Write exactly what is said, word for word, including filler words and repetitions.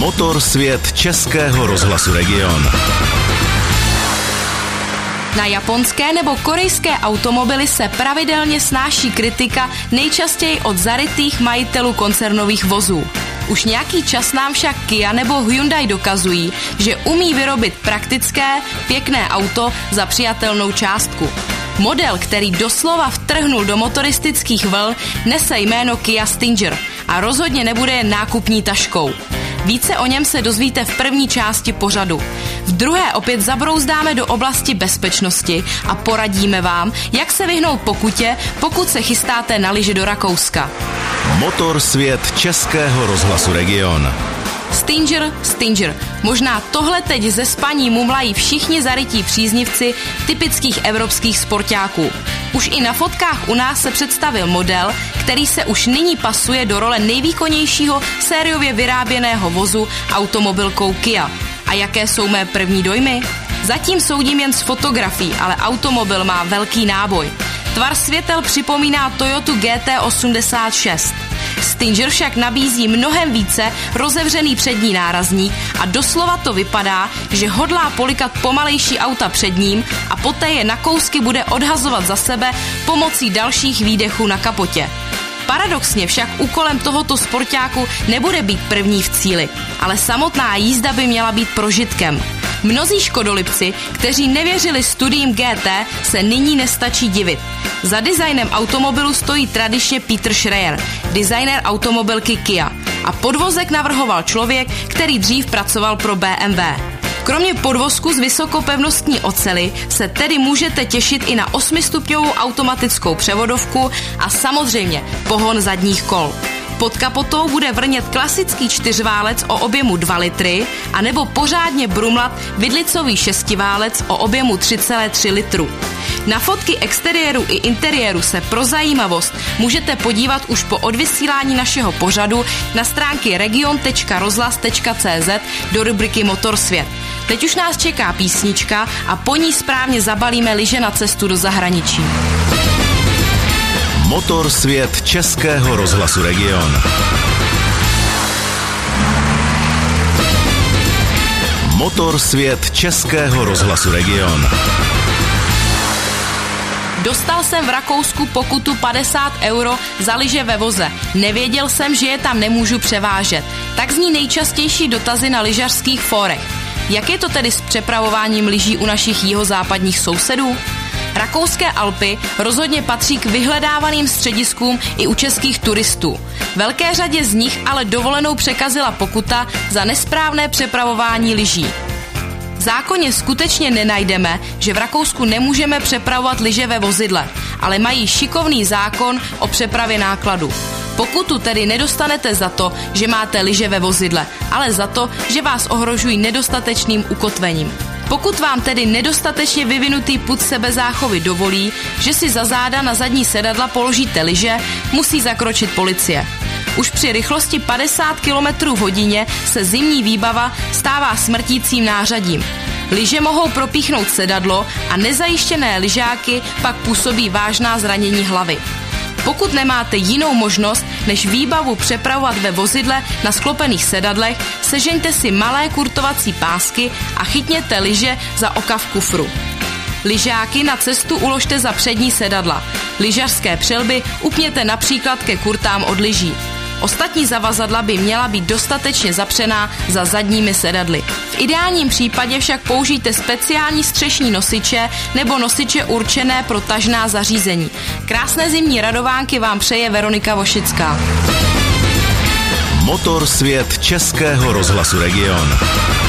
Motor svět Českého rozhlasu Region. Na japonské nebo korejské automobily se pravidelně snáší kritika nejčastěji od zarytých majitelů koncernových vozů. Už nějaký čas nám však Kia nebo Hyundai dokazují, že umí vyrobit praktické, pěkné auto za přijatelnou částku. Model, který doslova vtrhnul do motoristických vln, nese jméno Kia Stinger a rozhodně nebude jen nákupní taškou. Více o něm se dozvíte v první části pořadu. V druhé opět zabrouzdáme do oblasti bezpečnosti a poradíme vám, jak se vyhnout pokutě, pokud se chystáte na lyže do Rakouska. Motor svět Českého rozhlasu Region. Stinger, Stinger. Možná tohle teď ze spaní mumlají všichni zarytí příznivci typických evropských sportáků. Už i na fotkách u nás se představil model, který se už nyní pasuje do role nejvýkonnějšího sériově vyráběného vozu automobilkou Kia. A jaké jsou mé první dojmy? Zatím soudím jen z fotografií, ale automobil má velký náboj. Tvar světel připomíná Toyotu G T osmdesát šest. Stinger však nabízí mnohem více rozevřený přední nárazník a doslova to vypadá, že hodlá polikat pomalejší auta před ním a poté je na kousky bude odhazovat za sebe pomocí dalších výdechů na kapotě. Paradoxně však úkolem tohoto sportáku nebude být první v cíli, ale samotná jízda by měla být prožitkem. Mnozí škodolibci, kteří nevěřili studiím G T, se nyní nestačí divit. Za designem automobilu stojí tradičně Peter Schreier, designer automobilky Kia. A podvozek navrhoval člověk, který dřív pracoval pro B M W. Kromě podvozku z vysokopevnostní oceli se tedy můžete těšit i na osmistupňovou automatickou převodovku a samozřejmě pohon zadních kol. Pod kapotou bude vrnět klasický čtyřválec o objemu dva litry a nebo pořádně brumlat vidlicový šestiválec o objemu tři celé tři litru. Na fotky exteriéru i interiéru se pro zajímavost můžete podívat už po odvysílání našeho pořadu na stránky region tečka rozhlas tečka cé zet do rubriky Motorsvět. Teď už nás čeká písnička a po ní správně zabalíme lyže na cestu do zahraničí. Motor svět Českého rozhlasu Region. Motor svět Českého rozhlasu Region. Dostal jsem v Rakousku pokutu padesát euro za lyže ve voze. Nevěděl jsem, že je tam nemůžu převážet. Tak zní nejčastější dotazy na lyžařských fórech. Jak je to tedy s přepravováním lyží u našich jihozápadních sousedů? Rakouské Alpy rozhodně patří k vyhledávaným střediskům i u českých turistů. Velké řadě z nich ale dovolenou překazila pokuta za nesprávné přepravování lyží. V zákoně skutečně nenajdeme, že v Rakousku nemůžeme přepravovat lyže ve vozidle, ale mají šikovný zákon o přepravě nákladu. Pokutu tedy nedostanete za to, že máte lyže ve vozidle, ale za to, že vás ohrožují nedostatečným ukotvením. Pokud vám tedy nedostatečně vyvinutý pud sebezáchovy dovolí, že si za záda na zadní sedadla položíte lyže, musí zakročit policie. Už při rychlosti padesát kilometrů v hodině se zimní výbava stává smrtícím nářadím. Lyže mohou propíchnout sedadlo a nezajištěné lyžáky pak působí vážná zranění hlavy. Pokud nemáte jinou možnost, než výbavu přepravovat ve vozidle na sklopených sedadlech, sežeňte si malé kurtovací pásky a chytněte lyže za oka v kufru. Lyžáky na cestu uložte za přední sedadla. Lyžařské přelby upněte například ke kurtám od lyží. Ostatní zavazadla by měla být dostatečně zapřená za zadními sedadly. V ideálním případě však použijte speciální střešní nosiče nebo nosiče určené pro tažná zařízení. Krásné zimní radovánky vám přeje Veronika Vošická. Motor svět Českého rozhlasu Region.